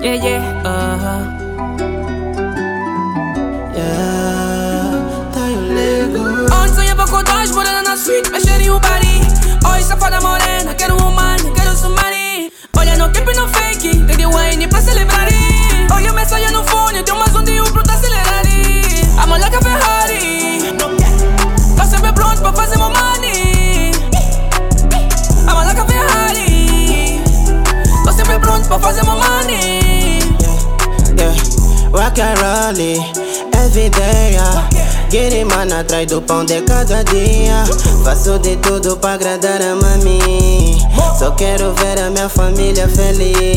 Tá eu ligo. Onde sonhava com dois, morando na suíte, mexer em Ubari. Oi, safada morena, quero um humano, quero sumari. Olha no clipe no fake, tem de wine pra celebrar. Olha a mensagem no fone, tem mais um dia pronto a acelerar. A moleca Ferrari, tá sempre pronto pra fazer meu money. A moleca Ferrari, tô sempre pronto pra fazer meu money. Rock and roll, every day. Getting man atrás do pão de cada dia. Faço de tudo pra agradar a mami. Só quero ver a minha família feliz.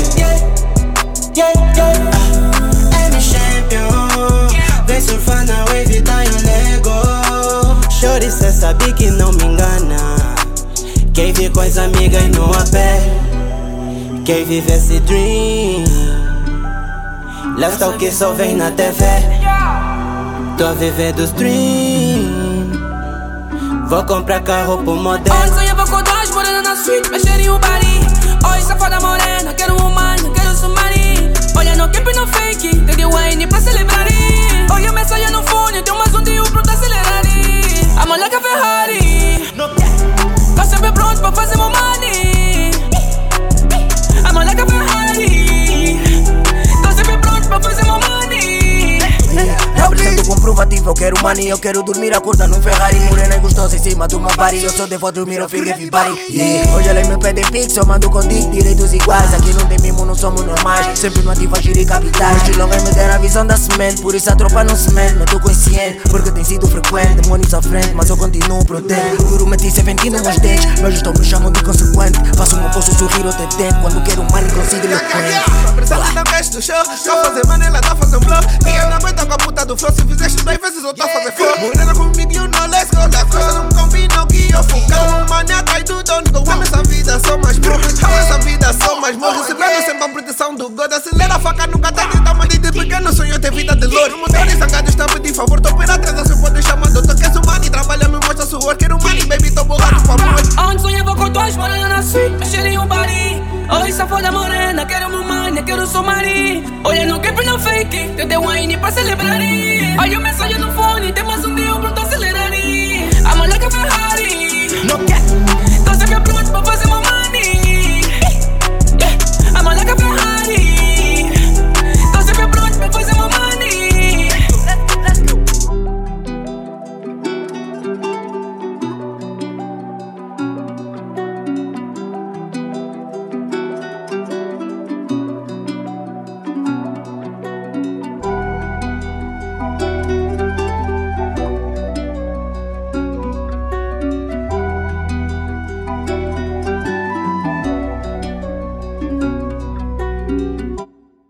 M champion, vem surfar na wave, tá eu lego. Shorty, cê sabe que não me engana. Quem vive com as amigas no AP, quem vive esse dream. Lifestyle que só vem na TV. Tô a viver dos dreams. Vou comprar carro pro modelo. Onde sonhava com dois, morando na suíte, mexer em Ubari. Oi, safada morena, quero um humano, quero sumari. Olha no clipe no fake, tem de wine pra celebrar. Olha a mensagem no fone, tem mais um dia pronto a acelerar. A moleca Ferrari, tá sempre pronto pra fazer meu money. A moleca Ferrari, tá sempre pronto pra fazer meu money. Apresento comprovativo, eu quero money, eu quero dormir, acordar num Ferrari. Morena e gostosa em cima de uma party. Eu sou devoto, dormir, eu fico everybody. Hoje ela me pede pix, eu mando com direitos iguais. Aqui não tem mimo, não somos normais. Sempre no ativo, agir e capitais. Estilão vai me der a visão da semente. Por isso a tropa não se mente, mas tô consciente. Porque tem sido frequente, demônios à frente, mas eu continuo prudente. Duro meti 17 nos dentes, meus gestores me chamam de consequente. Faço um oposto sorrir ou ter tempo. Quando quero money, consigo eloquente. Apresenta na veste do show, só fazer money, ela tá fazendo blow. Ninguém não aguenta com a puta do flow. Se fizeste 2 vezes eu tô a fazer flow. Morena comigo, you know, let's go. As coisas não combinam que eu focado. Money atrás do dono do homem. Essa vida só mais morro. Essa vida só mais morro. Recebendo sempre a proteção do God. Acelera a faca, nunca tá de tamanho de pequeno sonho ter vida de louro. Motores sangados, tá de favor. Tô pela atrás, se pode chamar doutor. Quer o money, trabalha, me mostra suor. Quero money, baby, tô borrado, por favor. Onde sonhava com dois, morando na suíte, mexer em Ubari. Oi, safada morena, quero meu money, quero sumari. Olha no clipe no fake, tem de wine pra celebrar. Olha a mensagem no fone, tem mais um dia pronto a acelerar. A moleca Ferrari,